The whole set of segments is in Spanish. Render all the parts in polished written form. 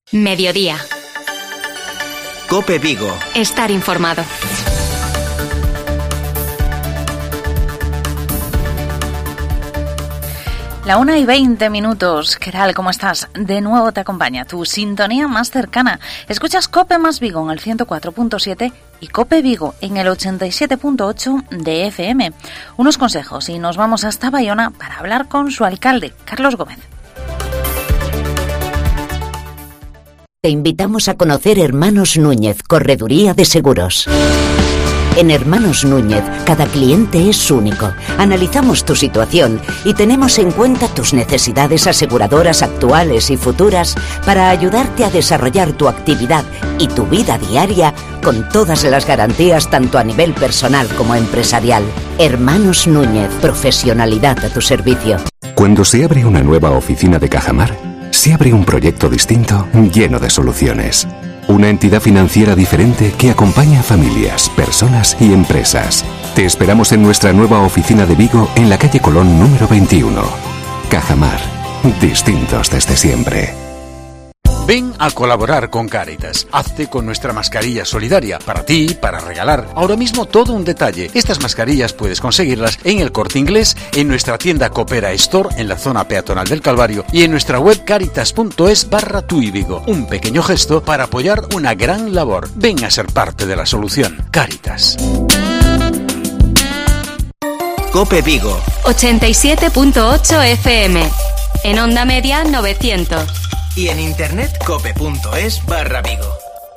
Mediodía. COPE Vigo. Estar informado. La 1:20. ¿Qué tal? ¿Cómo estás? De nuevo te acompaña tu sintonía más cercana. Escuchas COPE más Vigo en el 104.7 y COPE Vigo en el 87.8 de FM. Unos consejos y nos vamos hasta Bayona para hablar con su alcalde, Carlos Gómez. Te invitamos a conocer Hermanos Núñez, Correduría de Seguros. En Hermanos Núñez, cada cliente es único. Analizamos tu situación y tenemos en cuenta tus necesidades aseguradoras actuales y futuras para ayudarte a desarrollar tu actividad y tu vida diaria con todas las garantías tanto a nivel personal como empresarial. Hermanos Núñez, profesionalidad a tu servicio. Cuando se abre una nueva oficina de Cajamar, se abre un proyecto distinto, lleno de soluciones. Una entidad financiera diferente que acompaña a familias, personas y empresas. Te esperamos en nuestra nueva oficina de Vigo en la calle Colón número 21. Cajamar, distintos desde siempre. Ven a colaborar con Cáritas. Hazte con nuestra mascarilla solidaria. Para ti, para regalar. Ahora mismo todo un detalle. Estas mascarillas puedes conseguirlas en el Corte Inglés, en nuestra tienda Coopera Store, en la zona peatonal del Calvario, y en nuestra web caritas.es/tuivigo. Un pequeño gesto para apoyar una gran labor. Ven a ser parte de la solución. Cáritas. COPE Vigo. 87.8 FM. En onda media 900. Y en internet cope.es/Vigo.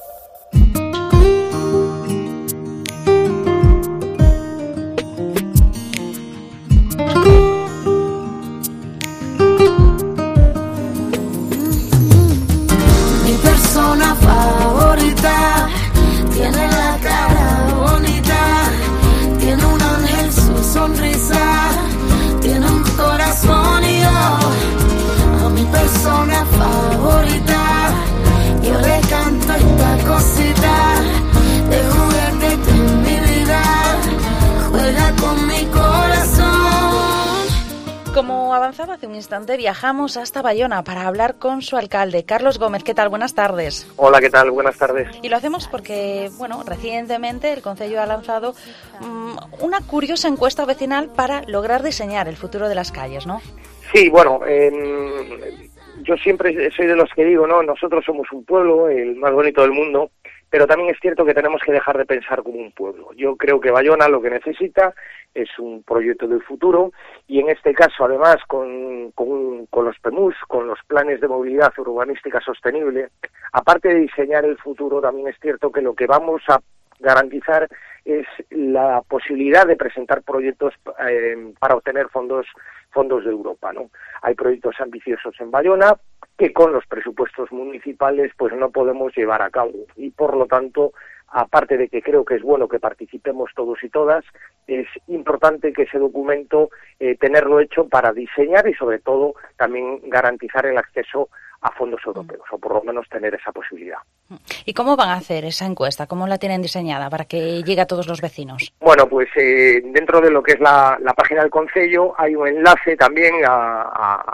Mi persona favorita tiene la cara bonita, tiene un ángel su sonrisa, tiene un corazón y yo. A mi persona favorita yo le canto esta cosita de juguete en mi vida, juega con mi corazón. Como avanzaba hace un instante, viajamos hasta Bayona para hablar con su alcalde, Carlos Gómez. ¿Qué tal? Buenas tardes. Hola, ¿qué tal? Buenas tardes. Y lo hacemos porque, recientemente el Concello ha lanzado una curiosa encuesta vecinal para lograr diseñar el futuro de las calles, ¿no? Sí, bueno, yo siempre soy de los que digo, ¿no? Nosotros somos un pueblo, el más bonito del mundo, pero también es cierto que tenemos que dejar de pensar como un pueblo. Yo creo que Bayona lo que necesita es un proyecto del futuro y en este caso, además, con los PEMUS, con los planes de movilidad urbanística sostenible, aparte de diseñar el futuro, también es cierto que lo que vamos a garantizar es la posibilidad de presentar proyectos para obtener fondos de Europa, ¿no? Hay proyectos ambiciosos en Bayona que con los presupuestos municipales pues no podemos llevar a cabo y por lo tanto, aparte de que creo que es bueno que participemos todos y todas, es importante que ese documento tenerlo hecho para diseñar y sobre todo también garantizar el acceso a fondos europeos, o por lo menos tener esa posibilidad. ¿Y cómo van a hacer esa encuesta? ¿Cómo la tienen diseñada para que llegue a todos los vecinos? Bueno, pues dentro de lo que es la página del Concello hay un enlace también a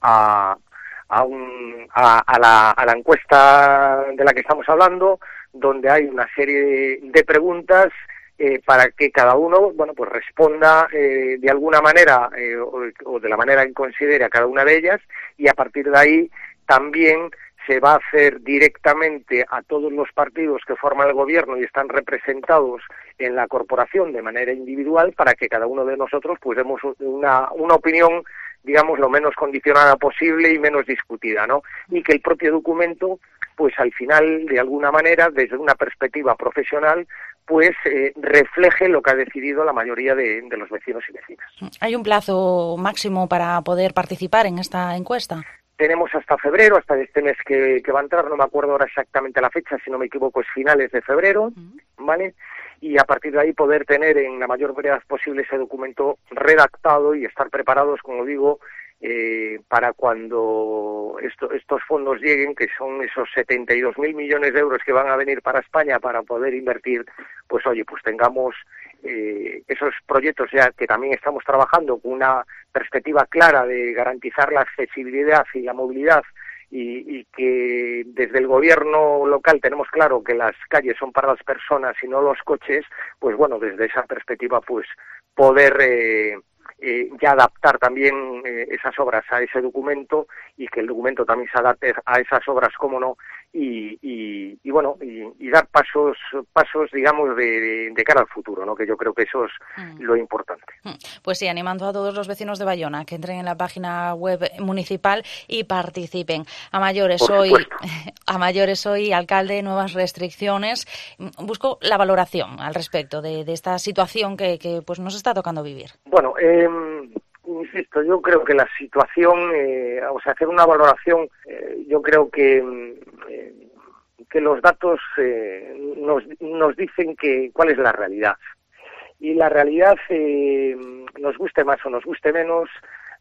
la encuesta de la que estamos hablando, donde hay una serie de preguntas para que cada uno, pues responda de alguna manera o de la manera que considere a cada una de ellas, y a partir de ahí también se va a hacer directamente a todos los partidos que forman el gobierno y están representados en la corporación de manera individual para que cada uno de nosotros pues demos una opinión, digamos, lo menos condicionada posible y menos discutida, ¿no? Y que el propio documento, pues al final, de alguna manera, desde una perspectiva profesional, pues refleje lo que ha decidido la mayoría de los vecinos y vecinas. ¿Hay un plazo máximo para poder participar en esta encuesta? Tenemos hasta febrero, hasta este mes que va a entrar, no me acuerdo ahora exactamente la fecha, si no me equivoco es finales de febrero, ¿vale? Y a partir de ahí poder tener en la mayor brevedad posible ese documento redactado y estar preparados, como digo, para cuando estos fondos lleguen, que son esos 72.000 millones de euros que van a venir para España para poder invertir, pues tengamos esos proyectos ya que también estamos trabajando con una perspectiva clara de garantizar la accesibilidad y la movilidad y que desde el gobierno local tenemos claro que las calles son para las personas y no los coches, pues bueno, desde esa perspectiva, pues poder ya adaptar también esas obras a ese documento y que el documento también se adapte a esas obras, cómo no, y bueno, y dar pasos digamos de cara al futuro, ¿no? Que yo creo que eso es lo importante. Pues sí, animando a todos los vecinos de Bayona que entren en la página web municipal y participen. A mayores hoy, alcalde, nuevas restricciones. Busco la valoración al respecto de esta situación que pues nos está tocando vivir. Bueno, insisto, yo creo que la situación, hacer una valoración, yo creo que los datos nos dicen cuál es la realidad. Y la realidad, nos guste más o nos guste menos,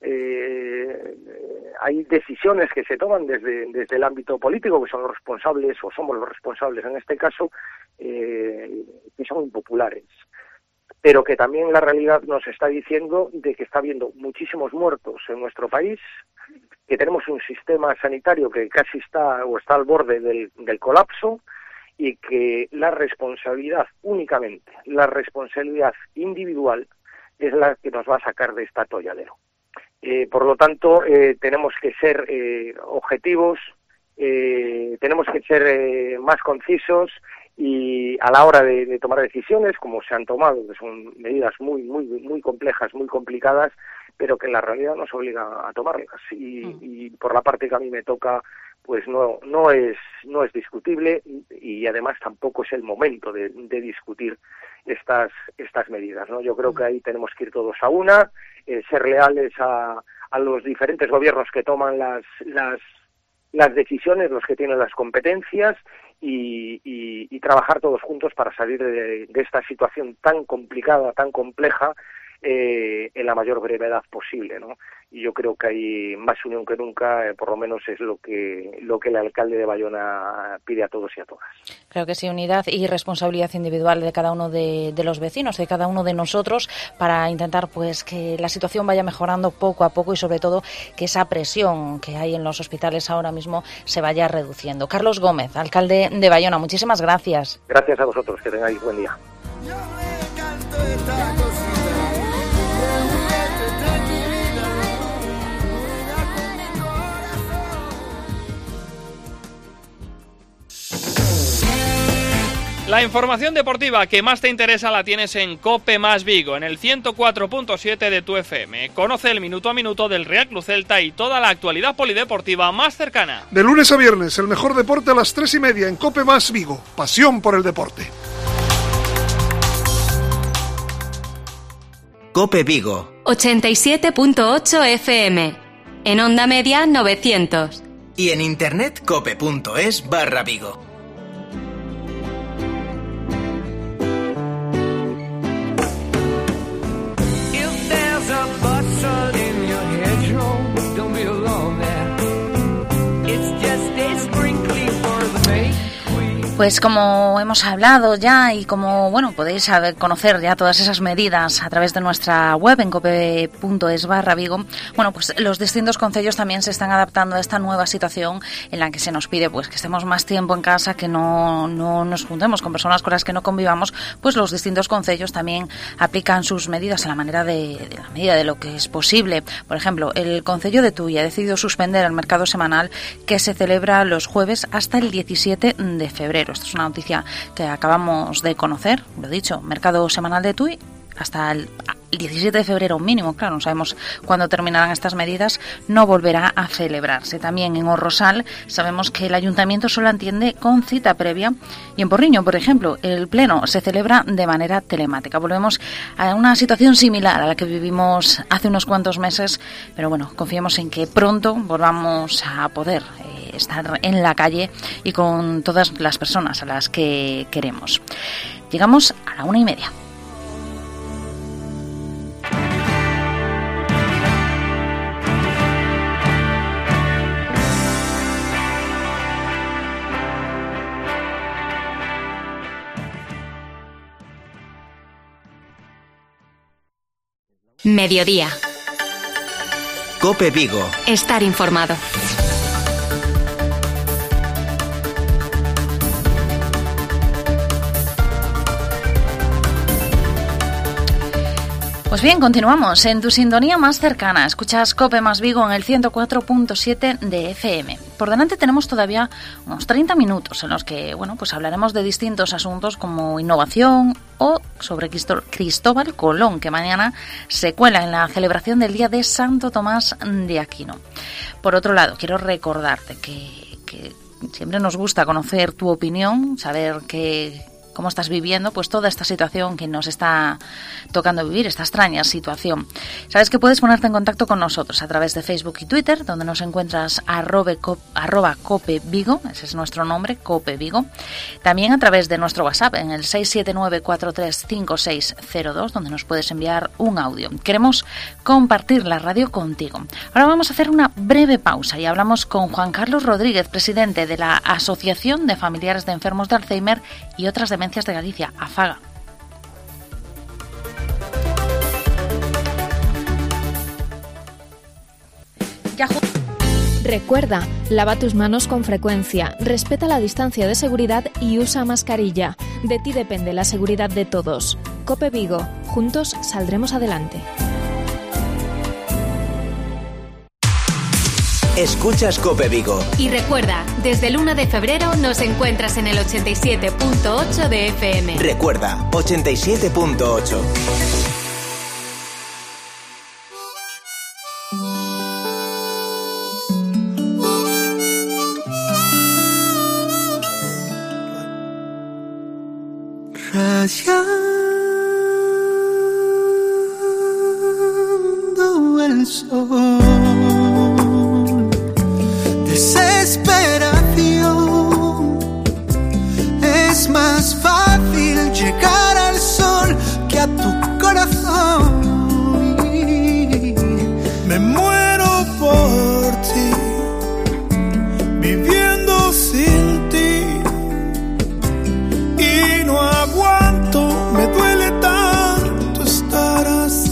hay decisiones que se toman desde el ámbito político, que son los responsables, o somos los responsables en este caso, que son impopulares. Pero que también la realidad nos está diciendo de que está habiendo muchísimos muertos en nuestro país, que tenemos un sistema sanitario que casi está al borde del colapso, y que la responsabilidad, únicamente la responsabilidad individual, es la que nos va a sacar de este atolladero. Por lo tanto, tenemos que ser objetivos, tenemos que ser más concisos, y a la hora de tomar decisiones, como se han tomado, que son medidas muy complejas, muy complicadas, pero que en la realidad nos obliga a tomarlas. Y por la parte que a mí me toca, pues no es discutible, y además tampoco es el momento de discutir estas medidas, ¿no? Yo creo que ahí tenemos que ir todos a una, ser leales a los diferentes gobiernos que toman las decisiones, los que tienen las competencias, y trabajar todos juntos para salir de esta situación tan complicada, tan compleja, en la mayor brevedad posible, ¿no? Y yo creo que hay más unión que nunca, por lo menos es lo que el alcalde de Bayona pide a todos y a todas. Creo que sí, unidad y responsabilidad individual de cada uno de los vecinos, de cada uno de nosotros, para intentar pues que la situación vaya mejorando poco a poco, y sobre todo que esa presión que hay en los hospitales ahora mismo se vaya reduciendo. Carlos Gómez, alcalde de Bayona, muchísimas gracias. Gracias a vosotros, que tengáis buen día. La información deportiva que más te interesa la tienes en COPE más Vigo, en el 104.7 de tu FM. Conoce el minuto a minuto del Real Club Celta y toda la actualidad polideportiva más cercana. De lunes a viernes, el mejor deporte a las 3:30 en COPE más Vigo. Pasión por el deporte. COPE Vigo 87.8 FM. En onda media 900. Y en internet cope.es/Vigo. Pues como hemos hablado ya, y como podéis conocer ya todas esas medidas a través de nuestra web en cope.es/Vigo, pues los distintos concellos también se están adaptando a esta nueva situación en la que se nos pide pues que estemos más tiempo en casa, que no nos juntemos con personas con las que no convivamos. Pues los distintos concellos también aplican sus medidas a la medida de lo que es posible. Por ejemplo, el concello de Tui ha decidido suspender el mercado semanal que se celebra los jueves hasta el 17 de febrero. Esto es una noticia que acabamos de conocer, lo dicho, mercado semanal de Tui hasta el 17 de febrero mínimo. Claro, no sabemos cuándo terminarán estas medidas, no volverá a celebrarse. También en Orrosal sabemos que el ayuntamiento solo atiende con cita previa, y en Porriño, por ejemplo, el pleno se celebra de manera telemática. Volvemos a una situación similar a la que vivimos hace unos cuantos meses, pero confiemos en que pronto volvamos a poder estar en la calle y con todas las personas a las que queremos. Llegamos a la 1:30. Mediodía. COPE Vigo. Estar informado. Pues bien, continuamos en tu sintonía más cercana. Escuchas COPE más Vigo en el 104.7 de FM. Por delante tenemos todavía unos 30 minutos en los que, pues hablaremos de distintos asuntos como innovación o sobre Cristóbal Colón, que mañana se cuela en la celebración del Día de Santo Tomás de Aquino. Por otro lado, quiero recordarte que siempre nos gusta conocer tu opinión, saber cómo estás viviendo pues toda esta situación que nos está tocando vivir, esta extraña situación. Sabes que puedes ponerte en contacto con nosotros a través de Facebook y Twitter, donde nos encuentras arroba Cope Vigo, ese es nuestro nombre, Cope Vigo. También a través de nuestro WhatsApp en el 679435602, donde nos puedes enviar un audio. Queremos compartir la radio contigo. Ahora vamos a hacer una breve pausa y hablamos con Juan Carlos Rodríguez, presidente de la Asociación de Familiares de Enfermos de Alzheimer y otras demencias de Galicia, AFAGA. Recuerda, lava tus manos con frecuencia, respeta la distancia de seguridad y usa mascarilla. De ti depende la seguridad de todos. COPE Vigo, juntos saldremos adelante. Escuchas COPE Vigo. Y recuerda, desde el 1 de febrero nos encuentras en el 87.8 de FM. Recuerda, 87.8. Rayando el sol. Desesperación, es más fácil llegar al sol que a tu corazón. Me muero por ti, viviendo sin ti, y no aguanto, me duele tanto estar así.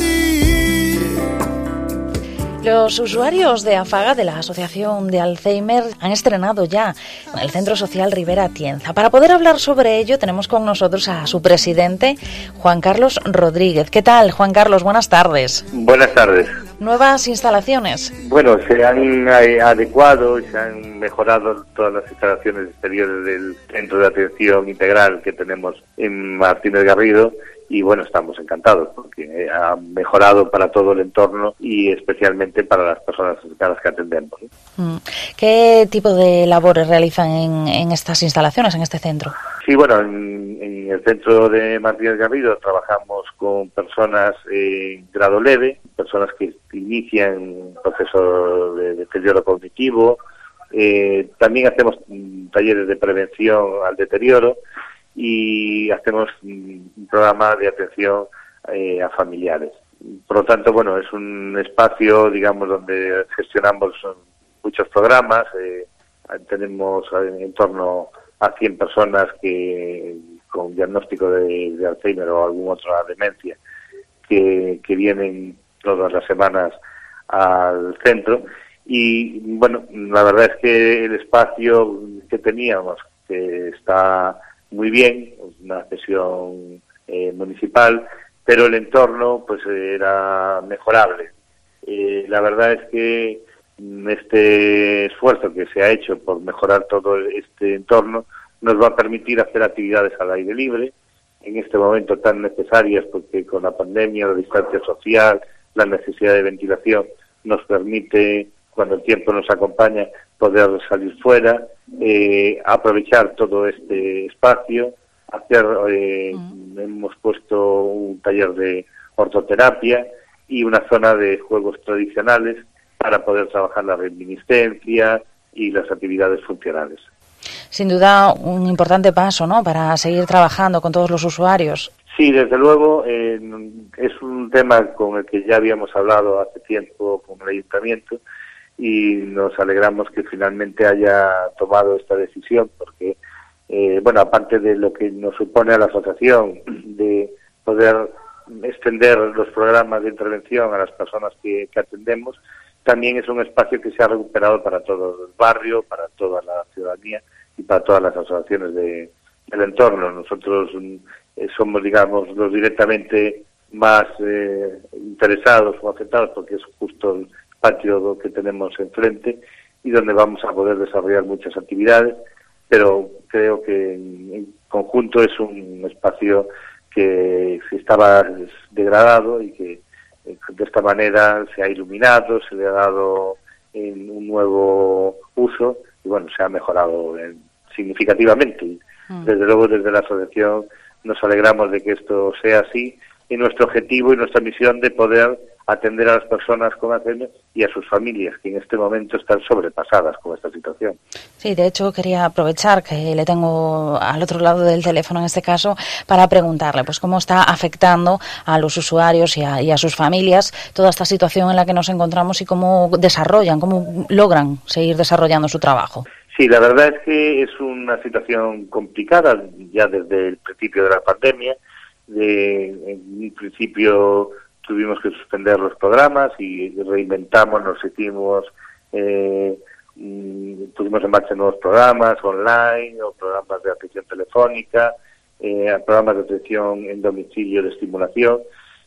Los usuarios de AFAGA, de la Asociación de Alzheimer, han estrenado ya en el Centro Social Ribera Atienza. Para poder hablar sobre ello tenemos con nosotros a su presidente, Juan Carlos Rodríguez. ¿Qué tal, Juan Carlos? Buenas tardes. Buenas tardes. ¿Nuevas instalaciones? Bueno, se han adecuado, se han mejorado todas las instalaciones exteriores del Centro de Atención Integral que tenemos en Martínez Garrido. Y bueno, estamos encantados porque ha mejorado para todo el entorno y especialmente para las personas a las que atendemos. ¿Qué tipo de labores realizan en estas instalaciones, en este centro? Sí, bueno, en el centro de Martínez Garrido trabajamos con personas en grado leve, personas que inician un proceso de deterioro cognitivo. También hacemos talleres de prevención al deterioro. Y hacemos un programa de atención a familiares. Por lo tanto, bueno, es un espacio, digamos, donde gestionamos muchos programas. Tenemos en torno a 100 personas que con diagnóstico de Alzheimer o alguna otra demencia que vienen todas las semanas al centro. Y, bueno, la verdad es que el espacio que teníamos, que está muy bien, una cesión municipal, pero el entorno pues era mejorable. La verdad es que este esfuerzo que se ha hecho por mejorar todo este entorno nos va a permitir hacer actividades al aire libre en este momento tan necesarias, porque con la pandemia, la distancia social, la necesidad de ventilación nos permite, cuando el tiempo nos acompaña, poder salir fuera, aprovechar todo este espacio, hemos puesto un taller de ortoterapia y una zona de juegos tradicionales para poder trabajar la reminiscencia y las actividades funcionales. Sin duda un importante paso, ¿no?, para seguir trabajando con todos los usuarios. Sí, desde luego, es un tema con el que ya habíamos hablado hace tiempo con el Ayuntamiento, y nos alegramos que finalmente haya tomado esta decisión, porque, bueno, aparte de lo que nos supone a la asociación de poder extender los programas de intervención a las personas que atendemos, también es un espacio que se ha recuperado para todo el barrio, para toda la ciudadanía y para todas las asociaciones del entorno. Nosotros somos, digamos, los directamente más interesados o afectados, porque es justo el patio que tenemos enfrente y donde vamos a poder desarrollar muchas actividades, pero creo que en conjunto es un espacio que estaba degradado y que de esta manera se ha iluminado, se le ha dado un nuevo uso y bueno, se ha mejorado significativamente. Desde luego, desde la asociación nos alegramos de que esto sea así, y nuestro objetivo y nuestra misión de poder atender a las personas con Alzheimer y a sus familias, que en este momento están sobrepasadas con esta situación. Sí, de hecho quería aprovechar que le tengo al otro lado del teléfono en este caso para preguntarle pues cómo está afectando a los usuarios y a sus familias toda esta situación en la que nos encontramos y cómo cómo logran seguir desarrollando su trabajo. Sí, la verdad es que es una situación complicada ya desde el principio de la pandemia. En un principio tuvimos que suspender los programas y reinventamos, nos hicimos, pusimos en marcha nuevos programas online o programas de atención telefónica, programas de atención en domicilio de estimulación.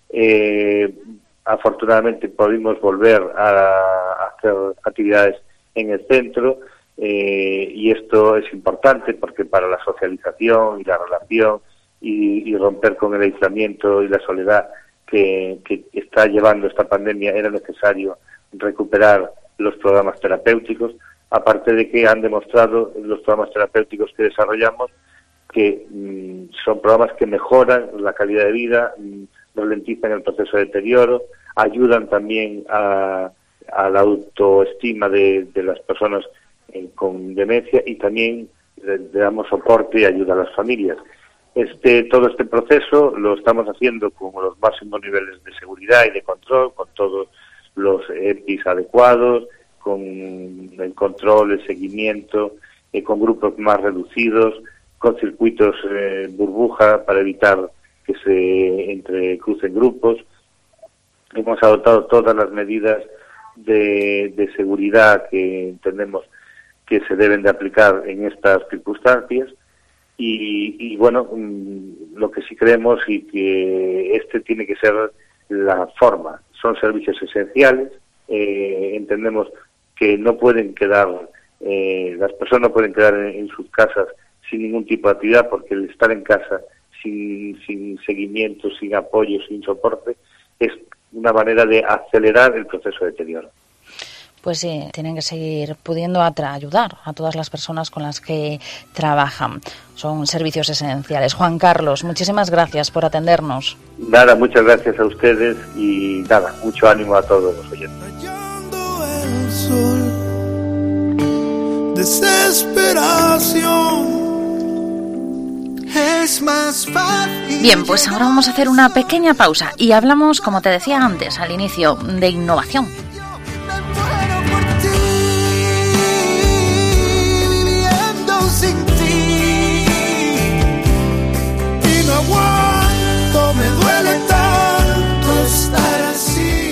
Afortunadamente pudimos volver a hacer actividades en el centro, y esto es importante porque para la socialización y la relación y romper con el aislamiento y la soledad que está llevando esta pandemia era necesario recuperar los programas terapéuticos, aparte de que han demostrado los programas terapéuticos que desarrollamos que son programas que mejoran la calidad de vida, ralentizan el proceso de deterioro, ayudan también a la autoestima de las personas con demencia y también le damos soporte y ayuda a las familias. Todo este proceso lo estamos haciendo con los máximos niveles de seguridad y de control, con todos los EPIs adecuados, con el control, el seguimiento, con grupos más reducidos, con circuitos burbuja para evitar que se entrecrucen grupos. Hemos adoptado todas las medidas de seguridad que entendemos que se deben de aplicar en estas circunstancias. Y bueno, lo que sí creemos y que tiene que ser la forma. Son servicios esenciales, entendemos que no pueden quedar, las personas no pueden quedar en sus casas sin ningún tipo de actividad, porque el estar en casa sin seguimiento, sin apoyo, sin soporte, es una manera de acelerar el proceso de deterioro. Pues sí, tienen que seguir pudiendo ayudar a todas las personas con las que trabajan. Son servicios esenciales. Juan Carlos, muchísimas gracias por atendernos. Nada, muchas gracias a ustedes y nada, mucho ánimo a todos los oyentes. El sol, desesperación, es más fácil. Bien, pues ahora vamos a hacer una pequeña pausa y hablamos, como te decía antes, al inicio, de innovación. Sin ti y no aguanto, me duele tanto estar así.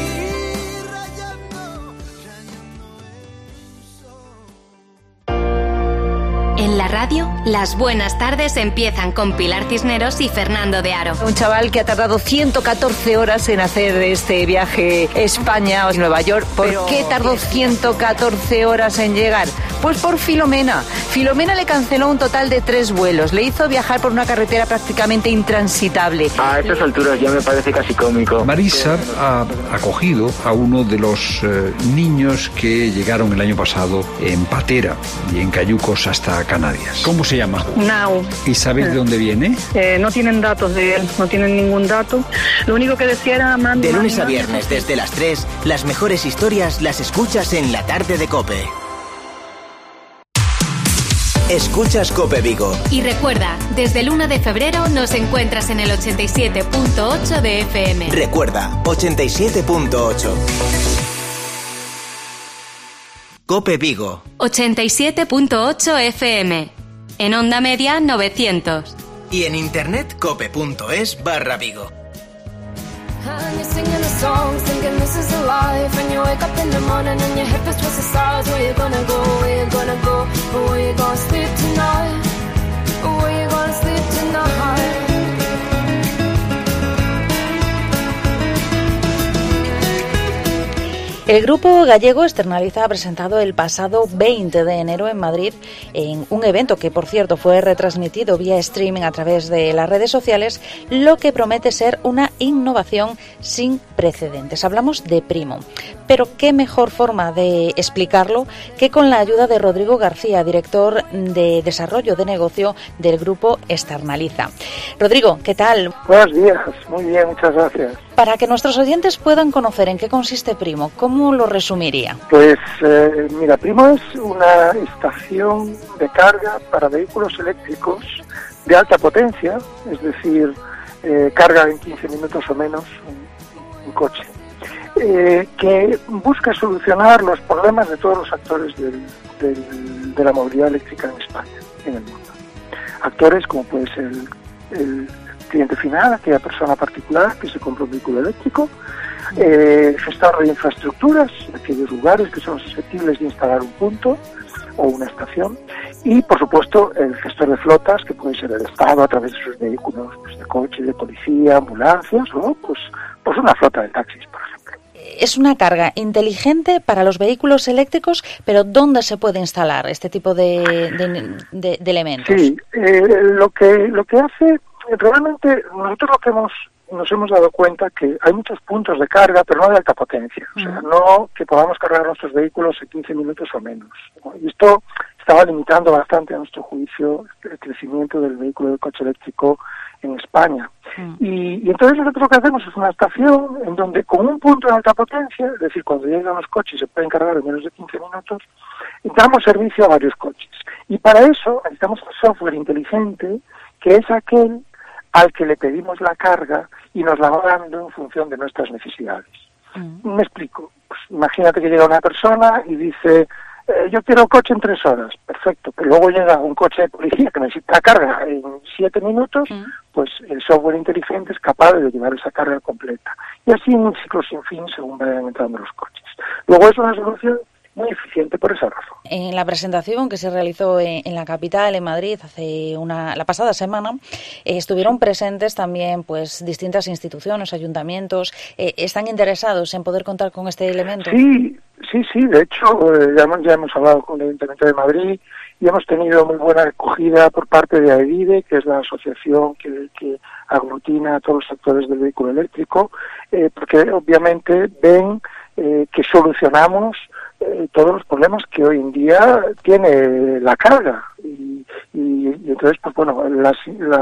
En la radio, las buenas tardes empiezan con Pilar Cisneros y Fernando de Aro. Un chaval que ha tardado 114 horas en hacer este viaje España-Nueva York. ¿Por qué tardó 114 horas en llegar? Pues por Filomena. Filomena le canceló un total de 3 vuelos. Le hizo viajar por una carretera prácticamente intransitable. A estas alturas ya me parece casi cómico. Marisa ha acogido a uno de los niños que llegaron el año pasado en patera y en cayucos hasta Canarias. ¿Cómo se llama? Nau. ¿Y sabéis de dónde viene? No tienen datos de él, no tienen ningún dato. Lo único que decía era... De lunes a viernes desde las 3, las mejores historias las escuchas en La Tarde de COPE. Escuchas COPE Vigo. Y recuerda, desde el 1 de febrero nos encuentras en el 87.8 de FM. Recuerda, 87.8. COPE Vigo. 87.8 FM. En onda media 900. Y en internet cope.es/Vigo. And you're singing a song, thinking this is a life. And you wake up in the morning and your hip is twisted sides. Where you gonna go, where you gonna go? Or where you gonna sleep tonight? Or where you gonna sleep tonight? El Grupo Gallego Externaliza ha presentado el pasado 20 de enero en Madrid, en un evento que, por cierto, fue retransmitido vía streaming a través de las redes sociales, lo que promete ser una innovación sin precedentes. Hablamos de Primo. Pero qué mejor forma de explicarlo que con la ayuda de Rodrigo García, director de Desarrollo de Negocio del Grupo Externaliza. Rodrigo, ¿qué tal? Buenos días, muy bien, muchas gracias. Para que nuestros oyentes puedan conocer en qué consiste Primo, ¿cómo lo resumiría? Pues mira, Primo es una estación de carga para vehículos eléctricos de alta potencia, es decir, carga en 15 minutos o menos un coche, que busca solucionar los problemas de todos los actores de la movilidad eléctrica en España, en el mundo. Actores como puede ser el cliente final, aquella persona particular que se compra un vehículo eléctrico, gestor de infraestructuras, aquellos lugares que son susceptibles de instalar un punto o una estación, y por supuesto el gestor de flotas, que puede ser el Estado a través de sus vehículos, pues, de coche, de policía, ambulancias, o pues una flota de taxis, por ejemplo. Es una carga inteligente para los vehículos eléctricos, pero ¿dónde se puede instalar este tipo de elementos? Sí, lo que hace, realmente nosotros lo que nos hemos dado cuenta que hay muchos puntos de carga, pero no de alta potencia. O sea, no que podamos cargar nuestros vehículos en 15 minutos o menos, ¿no? Y esto estaba limitando bastante, a nuestro juicio, el crecimiento del vehículo del coche eléctrico en España. Y entonces nosotros lo que hacemos es una estación en donde con un punto de alta potencia, es decir, cuando llegan los coches se pueden cargar en menos de 15 minutos, damos servicio a varios coches. Y para eso necesitamos un software inteligente que es aquel al que le pedimos la carga y nos la va dando en función de nuestras necesidades. Me explico. Pues imagínate que llega una persona y dice, yo quiero coche en 3 horas. Perfecto. Pero luego llega un coche de policía que necesita carga en 7 minutos, pues el software inteligente es capaz de llevar esa carga completa. Y así en un ciclo sin fin según vayan entrando los coches. Luego es una solución muy eficiente por esa razón. En la presentación que se realizó en la capital, en Madrid, la pasada semana, estuvieron presentes también pues distintas instituciones, ayuntamientos. ¿Están interesados en poder contar con este elemento? Sí. De hecho, ya hemos hablado con el Ayuntamiento de Madrid y hemos tenido muy buena acogida por parte de AEVIDE, que es la asociación que aglutina a todos los sectores del vehículo eléctrico, porque obviamente ven que solucionamos todos los problemas que hoy en día tiene la carga y entonces pues bueno, las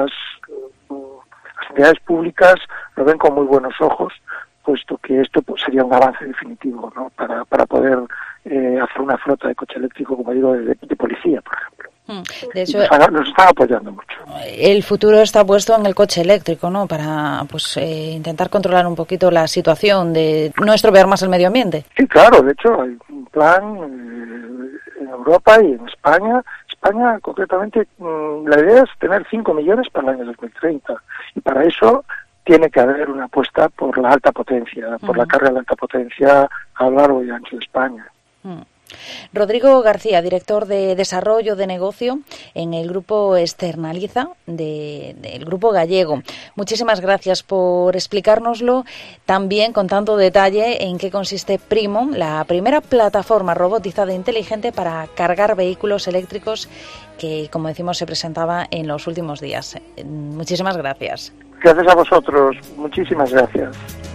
entidades públicas lo ven con muy buenos ojos, puesto que esto pues, sería un avance definitivo, ¿no? para poder hacer una flota de coche eléctrico, como digo, de policía, por ejemplo. De hecho, nos están apoyando mucho. El futuro está puesto en el coche eléctrico, ¿no? Para intentar controlar un poquito la situación de no estropear más el medio ambiente. Sí, claro. De hecho, hay un plan en Europa y en España. España, concretamente, la idea es tener 5 millones para el año 2030. Y para eso tiene que haber una apuesta por la alta potencia, por la carga de alta potencia a lo largo y ancho de España. Rodrigo García, director de Desarrollo de Negocio en el Grupo Externaliza del Grupo Gallego. Muchísimas gracias por explicárnoslo también con tanto detalle en qué consiste Primo, la primera plataforma robotizada inteligente para cargar vehículos eléctricos que, como decimos, se presentaba en los últimos días. Muchísimas gracias. Gracias a vosotros. Muchísimas gracias.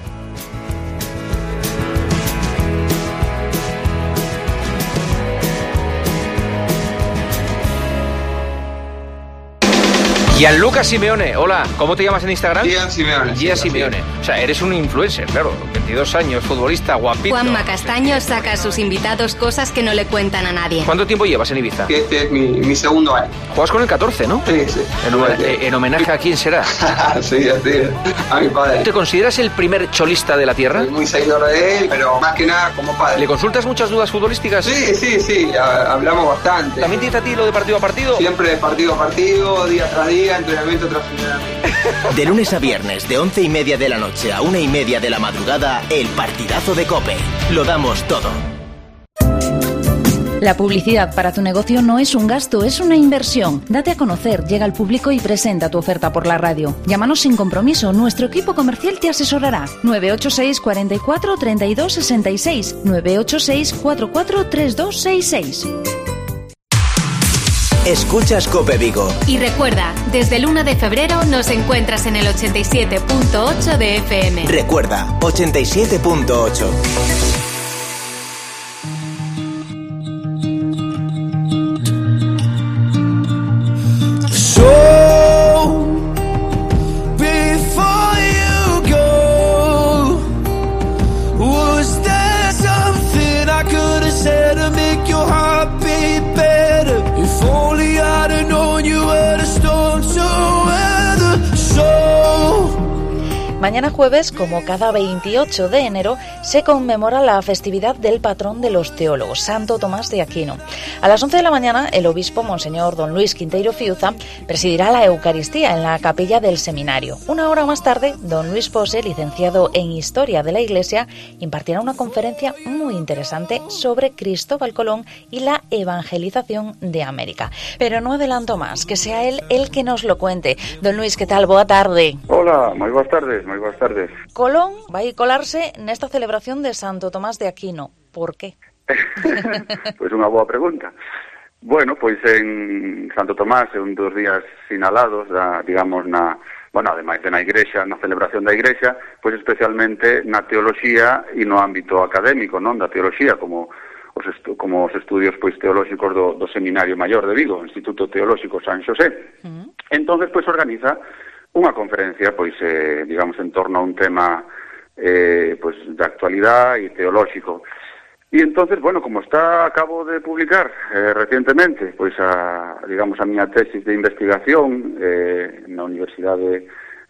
Gianluca Simeone, hola, ¿cómo te llamas en Instagram? Gian Simeone. Gian Simeone. O sea, eres un influencer, claro, 22 años, futbolista, guapito. Juanma Castaño saca a sus invitados cosas que no le cuentan a nadie. ¿Cuánto tiempo llevas en Ibiza? Este es mi segundo año. Juegas con el 14, ¿no? Sí, sí. ¿En homenaje a quién será? Sí, a mi padre. ¿Te consideras el primer cholista de la tierra? Soy muy seguidor de él, pero más que nada como padre. ¿Le consultas muchas dudas futbolísticas? Sí, hablamos bastante. ¿También te dice a ti lo de partido a partido? Siempre de partido a partido, día tras día, entrenamiento tras entrenamiento. De lunes a viernes, de 11:30 de la noche a 1:30 de la madrugada, el partidazo de COPE. Lo damos todo. La publicidad para tu negocio no es un gasto, es una inversión. Date a conocer, llega al público y presenta tu oferta por la radio. Llámanos sin compromiso, nuestro equipo comercial te asesorará. 986 44 32 66, 986 44 32 66. Escuchas COPE Vigo. Y recuerda, desde el 1 de febrero nos encuentras en el 87.8 de FM. Recuerda, 87.8. Mañana jueves, como cada 28 de enero, se conmemora la festividad del patrón de los teólogos, Santo Tomás de Aquino. A las 11 de la mañana, el obispo Monseñor Don Luis Quinteiro Fiuza presidirá la Eucaristía en la capilla del seminario. Una hora más tarde, Don Luis Pose, licenciado en Historia de la Iglesia, impartirá una conferencia muy interesante sobre Cristóbal Colón y la evangelización de América. Pero no adelanto más, que sea él el que nos lo cuente. Don Luis, ¿qué tal? Boa tarde. Hola, moi boas tardes. Moi boas tardes. Colón vai colarse nesta celebración de Santo Tomás de Aquino. Por qué? Pois unha boa pregunta. Bueno, pois en Santo Tomás é un dos días sinalados, digamos, ademais de na Igrexa, na celebración da Igrexa, pois especialmente na teoloxía e no ámbito académico, non? Da teoloxía, como os estudios pois teolóxicos do Seminario Maior de Vigo, Instituto Teolóxico San Xosé. Entonces, pois organiza unha conferencia, pois, digamos, en torno a un tema pois, de actualidade e teolóxico. E entonces, bueno, como acabo de publicar recientemente, pois, a miña tesis de investigación na Universidade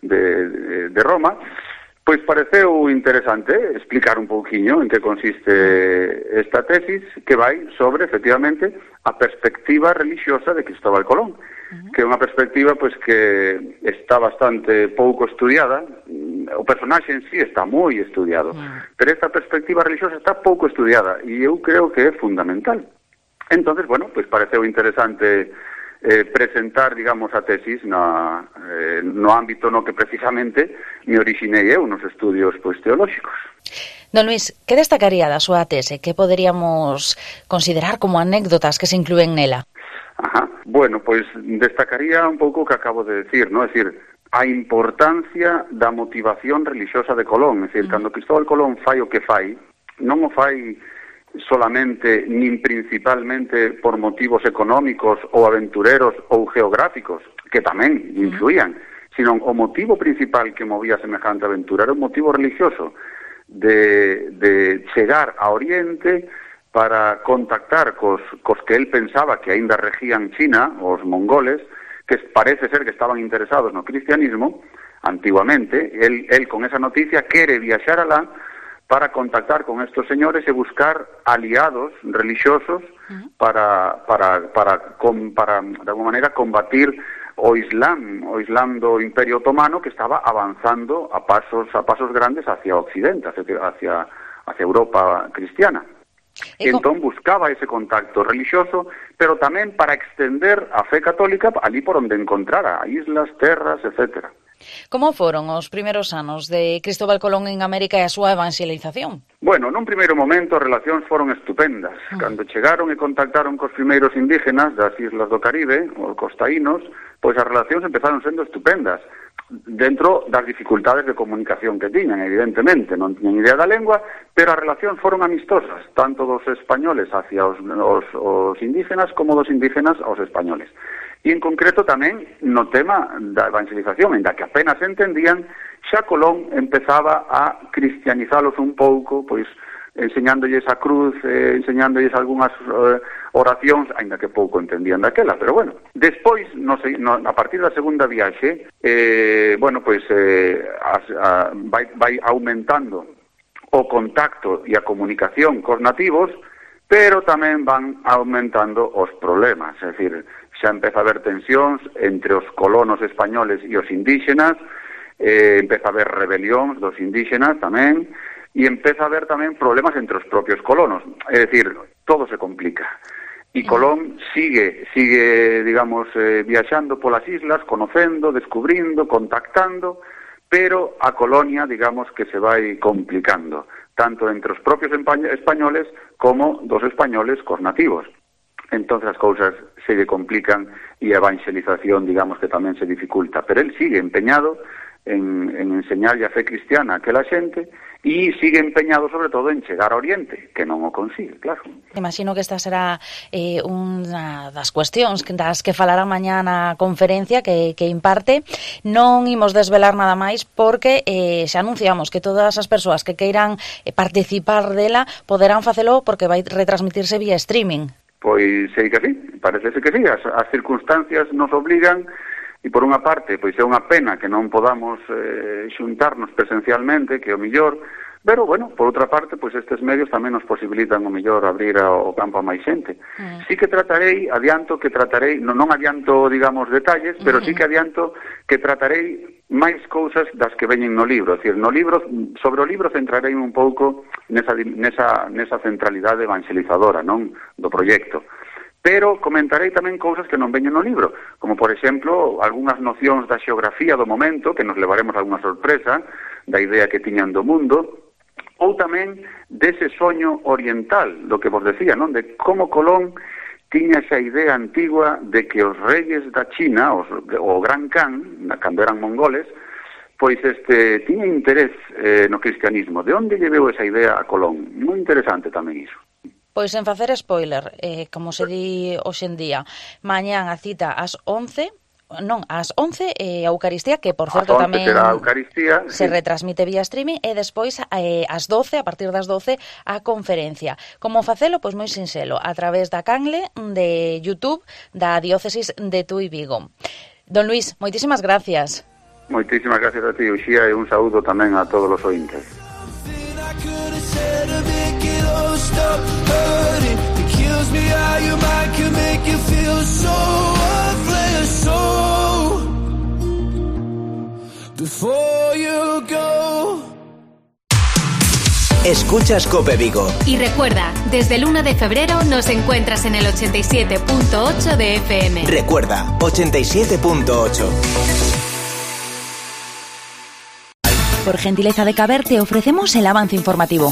de Roma, pois pareceu interesante explicar un pouquiño en que consiste esta tesis, que vai sobre, efectivamente, a perspectiva religiosa de Cristóbal Colón, que é unha perspectiva pois que está bastante pouco estudiada. O personaxe en sí está moi estudiado, pero esta perspectiva religiosa está pouco estudiada e eu creo que é fundamental. Entonces, bueno, pois pareceu interesante presentar, digamos, a tesis no ámbito no que precisamente me orixinei eu nos estudios pois teolóxicos. Don Luis, que destacaría da súa tese? Que poderíamos considerar como anécdotas que se inclúen nela? Ajá. Bueno, pois destacaría un pouco o que acabo de decir, ¿no? É dicir, a importancia da motivación religiosa de Colón. É dicir, cando Cristóbal Colón fai o que fai, non o fai solamente nin principalmente por motivos económicos ou aventureros ou geográficos, que tamén influían, sino o motivo principal que movía semejante aventura era un motivo religioso de chegar a Oriente para contactar cos que él pensaba que aínda regían China, os mongoles, que parece ser que estaban interesados no cristianismo, antiguamente. Él con esa noticia quere viaxar alá para contactar con estos señores e buscar aliados religiosos para de alguma maneira combatir o Islam do Imperio Otomano, que estaba avanzando a pasos grandes hacia Occidente, hacia Europa cristiana. Entón buscaba ese contacto religioso, pero tamén para extender a fe católica ali por onde encontrara, islas, terras, etcétera. Como foron os primeiros anos de Cristóbal Colón en América e a súa evangelización? Bueno, nun primeiro momento as relacións foron estupendas. Cando chegaron e contactaron cos primeiros indígenas das islas do Caribe, os costaínos, pois as relacións empezaron sendo estupendas, dentro das dificultades de comunicación que tiñan, evidentemente, non tiñan idea da lengua, pero as relacións foron amistosas, tanto dos españoles hacia os indígenas como dos indígenas aos españoles. E en concreto tamén no tema da evangelización, en da que apenas entendían, xa Colón empezaba a cristianizalos un pouco, pois enseñándolles a cruz, enseñándolles algunhas oracións, aínda que pouco entendían daquela, pero bueno. Despois, a partir da segunda viaxe, vai aumentando o contacto e a comunicación cos nativos, pero tamén van aumentando os problemas, é dicir, xa empeza a haber tensións entre os colonos españoles e os indígenas, empeza a haber rebelións dos indígenas tamén, e empeza a haber tamén problemas entre os propios colonos. É dicir, todo se complica. E Colón sigue, digamos, viaxando polas islas, conocendo, descubrindo, contactando, pero a colonia, digamos, que se vai complicando, tanto entre os propios españoles como dos españoles cos nativos. Entonces as cousas se lle complican e a evangelización, digamos, que tamén se dificulta. Pero él sigue empeñado en enseñarlle a fe cristiana a aquela xente e sigue empeñado sobre todo en chegar a Oriente, que non o consigue, claro. Imagino que esta será unha das cuestións das que falará mañá na conferencia que imparte. Non imos desvelar nada máis porque xa anunciamos que todas as persoas que queiran participar dela poderán facelo porque vai retransmitirse vía streaming. Pois sei que sí, parece que sí, as circunstancias nos obligan. E por unha parte, pois é unha pena que non podamos xuntarnos presencialmente, que é o mellor, pero, bueno, por outra parte, pois estes medios tamén nos posibilitan o mellor abrir o campo a máis xente. Sí que tratarei, non adianto, digamos, detalles, pero sí que adianto que tratarei máis cousas das que veñen no libro. É dicir, sobre o libro centrarei un pouco nesa centralidade evangelizadora, non, do proxecto. Pero comentarei tamén cousas que non veñen no libro, como, por exemplo, algunhas nocións da xeografía do momento, que nos levaremos a alguna sorpresa, da idea que tiñan do mundo, ou tamén dese soño oriental, do que vos decía, non? De como Colón tiña esa idea antigua de que os reyes da China, o Gran Khan, cando eran mongoles, pois tiña interés no cristianismo. De onde lle veu esa idea a Colón? Moi interesante tamén iso. Pois en facer spoiler, como se di hoxe en día, mañán a cita ás 11, a Eucaristía, que por certo tamén se retransmite vía streaming, e despois ás 12, a partir das 12, a conferencia. Como facelo? Pois moi sinxelo, a través da canle de YouTube da Diócesis de Tui Vigo. Don Luís, moitísimas gracias. Moitísimas gracias a ti, Uxía, e un saúdo tamén a todos os ointes. Stop hurting. It kills me how your mind can make you feel so worthless. So before you go. Escuchas COPE Vigo. Y recuerda, desde el 1 de febrero nos encuentras en el 87.8 de FM. Recuerda, 87.8. Por gentileza de Caber te ofrecemos el avance informativo.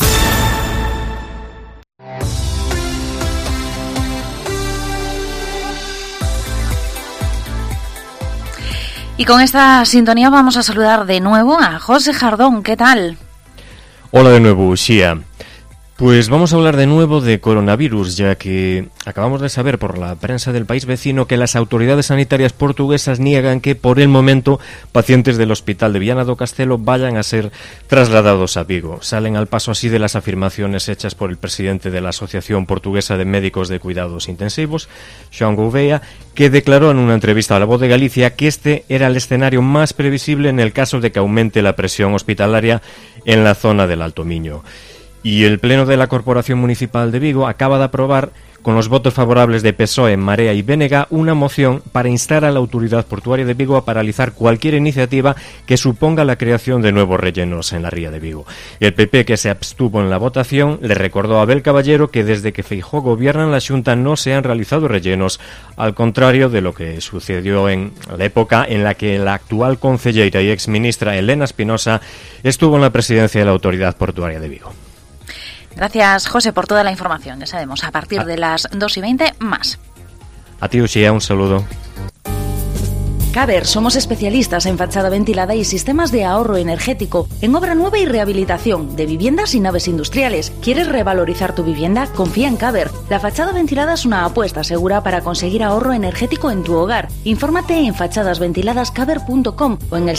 Y con esta sintonía vamos a saludar de nuevo a José Jardón. ¿Qué tal? Hola de nuevo, Uxía. Pues vamos a hablar de nuevo de coronavirus, ya que acabamos de saber por la prensa del país vecino que las autoridades sanitarias portuguesas niegan que por el momento pacientes del Hospital de Viana do Castelo vayan a ser trasladados a Vigo. Salen al paso así de las afirmaciones hechas por el presidente de la Asociación Portuguesa de Médicos de Cuidados Intensivos, João Gouveia, que declaró en una entrevista a La Voz de Galicia que este era el escenario más previsible en el caso de que aumente la presión hospitalaria en la zona del Alto Miño. Y el Pleno de la Corporación Municipal de Vigo acaba de aprobar, con los votos favorables de PSOE, Marea y BNG, una moción para instar a la Autoridad Portuaria de Vigo a paralizar cualquier iniciativa que suponga la creación de nuevos rellenos en la ría de Vigo. El PP, que se abstuvo en la votación, le recordó a Abel Caballero que desde que Feijóo gobierna en la Xunta no se han realizado rellenos, al contrario de lo que sucedió en la época en la que la actual concelleira y exministra Elena Espinosa estuvo en la presidencia de la Autoridad Portuaria de Vigo. Gracias, José, por toda la información. Ya sabemos, a partir de las 2:20, más. A ti, Uxía, un saludo. Caber, somos especialistas en fachada ventilada y sistemas de ahorro energético, en obra nueva y rehabilitación, de viviendas y naves industriales. ¿Quieres revalorizar tu vivienda? Confía en Caber. La fachada ventilada es una apuesta segura para conseguir ahorro energético en tu hogar. Infórmate en fachadasventiladascaber.com o en el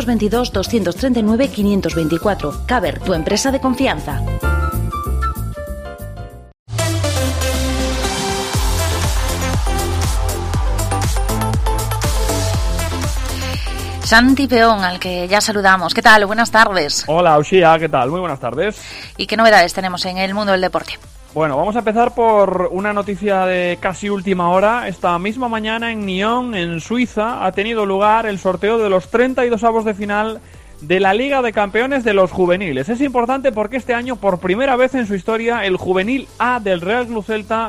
622-239-524. Caber, tu empresa de confianza. Santi Peón, al que ya saludamos. ¿Qué tal? Buenas tardes. Hola, Uxía, ¿qué tal? Muy buenas tardes. ¿Y qué novedades tenemos en el mundo del deporte? Bueno, vamos a empezar por una noticia de casi última hora. Esta misma mañana en Nyon, en Suiza, ha tenido lugar el sorteo de los 32avos de final de la Liga de Campeones de los Juveniles. Es importante porque este año, por primera vez en su historia, el Juvenil A del Real Club Celta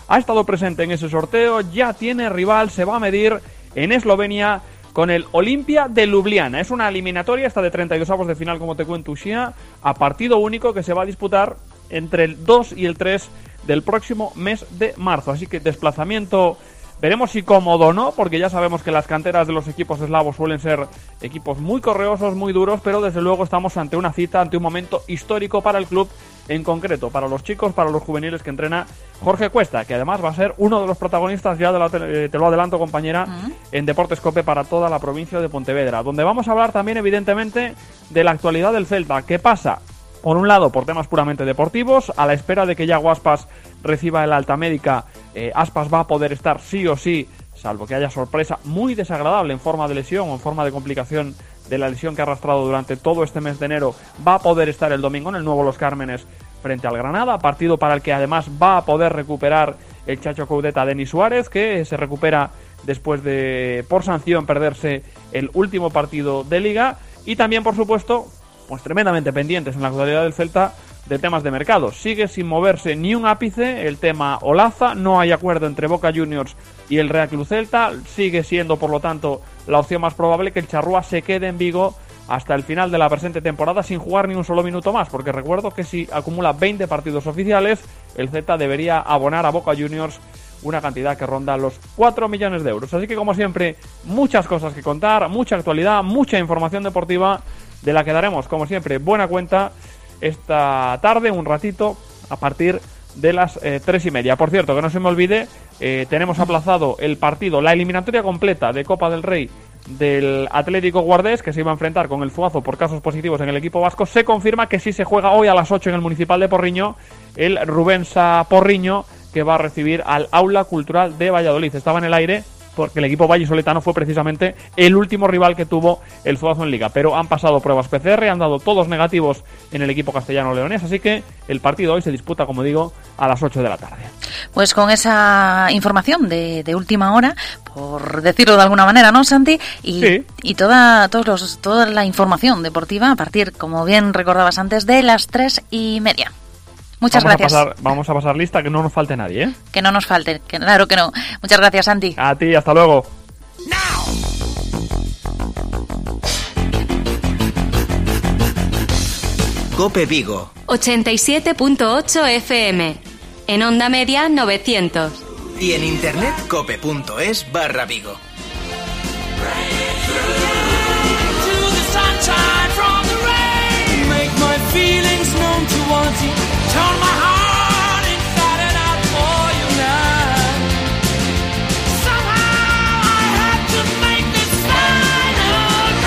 ha estado presente en ese sorteo, ya tiene rival, se va a medir en Eslovenia con el Olimpia de Ljubljana. Es una eliminatoria, esta de 32avos de final, como te cuento, Uxía, a partido único que se va a disputar entre el 2 y el 3 del próximo mes de marzo. Así que desplazamiento, veremos si cómodo o no, porque ya sabemos que las canteras de los equipos eslavos suelen ser equipos muy correosos, muy duros, pero desde luego estamos ante una cita, ante un momento histórico para el club, en concreto para los chicos, para los juveniles que entrena Jorge Cuesta, que además va a ser uno de los protagonistas, ya te lo adelanto, compañera, en Deportes COPE para toda la provincia de Pontevedra, donde vamos a hablar también evidentemente de la actualidad del Celta. ¿Qué pasa? Por un lado, por temas puramente deportivos, a la espera de que Yago Aspas reciba el alta médica, Aspas va a poder estar sí o sí, salvo que haya sorpresa muy desagradable en forma de lesión o en forma de complicación de la lesión que ha arrastrado durante todo este mes de enero, va a poder estar el domingo en el nuevo Los Cármenes frente al Granada, partido para el que además va a poder recuperar el Chacho Caudeta Denis Suárez, que se recupera después de, por sanción, perderse el último partido de Liga. Y también, por supuesto, pues tremendamente pendientes en la actualidad del Celta de temas de mercado. Sigue sin moverse ni un ápice el tema Olaza, no hay acuerdo entre Boca Juniors y el Real Club Celta, sigue siendo por lo tanto la opción más probable que el Charrúa se quede en Vigo hasta el final de la presente temporada sin jugar ni un solo minuto más, porque recuerdo que si acumula 20 partidos oficiales, el Celta debería abonar a Boca Juniors una cantidad que ronda los 4 millones de euros. Así que, como siempre, muchas cosas que contar, mucha actualidad, mucha información deportiva, de la que daremos, como siempre, buena cuenta esta tarde, un ratito, a partir de las 3:30. Por cierto, que no se me olvide, tenemos aplazado el partido, la eliminatoria completa de Copa del Rey del Atlético Guardés, que se iba a enfrentar con el Zuazo por casos positivos en el equipo vasco. Se confirma que sí se juega hoy a las 8 en el Municipal de Porriño, el Rubensa Porriño, que va a recibir al Aula Cultural de Valladolid. Estaba en el aire porque el equipo vallisoletano fue precisamente el último rival que tuvo el Zuazo en Liga, pero han pasado pruebas PCR, han dado todos negativos en el equipo castellano-leonés, así que el partido hoy se disputa, como digo, a las 8 de la tarde. Pues con esa información de última hora, por decirlo de alguna manera, ¿no, Santi? Y toda la información deportiva a partir, como bien recordabas antes, de las 3:30. Muchas gracias. Vamos a pasar lista, que no nos falte nadie, ¿eh? Que no nos falte, que claro que no. Muchas gracias, Santi. A ti, hasta luego. COPE Vigo 87.8 FM. En onda media 900. Y en internet cope.es/Vigo. Turn my heart inside and out for you now. Somehow I have to make this final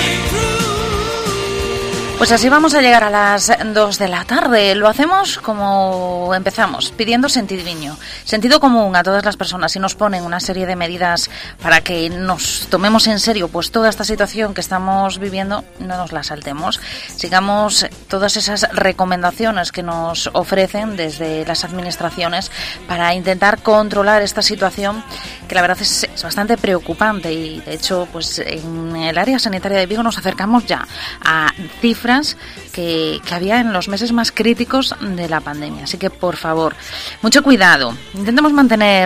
breakthrough. Pues así vamos a llegar a las 2 de la tarde. Lo hacemos como empezamos, pidiendo sentido común a todas las personas, y nos ponen una serie de medidas para que nos tomemos en serio pues toda esta situación que estamos viviendo, no nos la saltemos. Sigamos todas esas recomendaciones que nos ofrecen desde las administraciones para intentar controlar esta situación, que la verdad es bastante preocupante, y de hecho pues en el área sanitaria de Vigo nos acercamos ya a cifras que había en los meses más críticos de la pandemia. Así que, por favor, mucho cuidado. Intentemos mantener,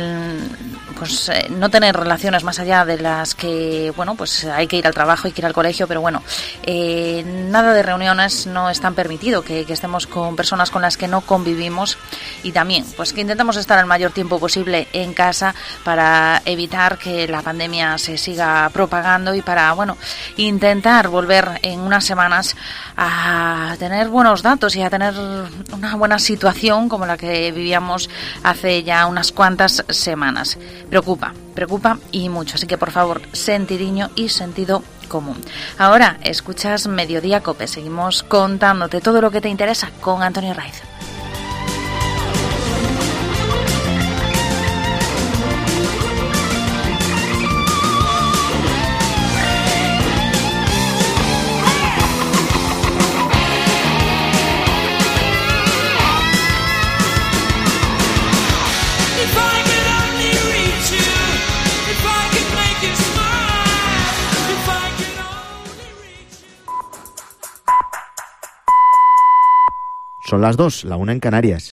pues no tener relaciones más allá de las que, bueno, pues hay que ir al trabajo, hay que ir al colegio, pero bueno, nada de reuniones, no es tan permitido que estemos con personas con las que no convivimos, y también, pues que intentemos estar el mayor tiempo posible en casa para evitar que la pandemia se siga propagando y para, bueno, intentar volver en unas semanas a tener buenos datos y a tener una buena situación como la que vivíamos hace ya unas cuantas semanas. Preocupa y mucho, así que por favor, sentidiño y sentido común. Ahora escuchas Mediodía Cope, seguimos contándote todo lo que te interesa con Antonio Raiz. Son las 2, la 1 en Canarias.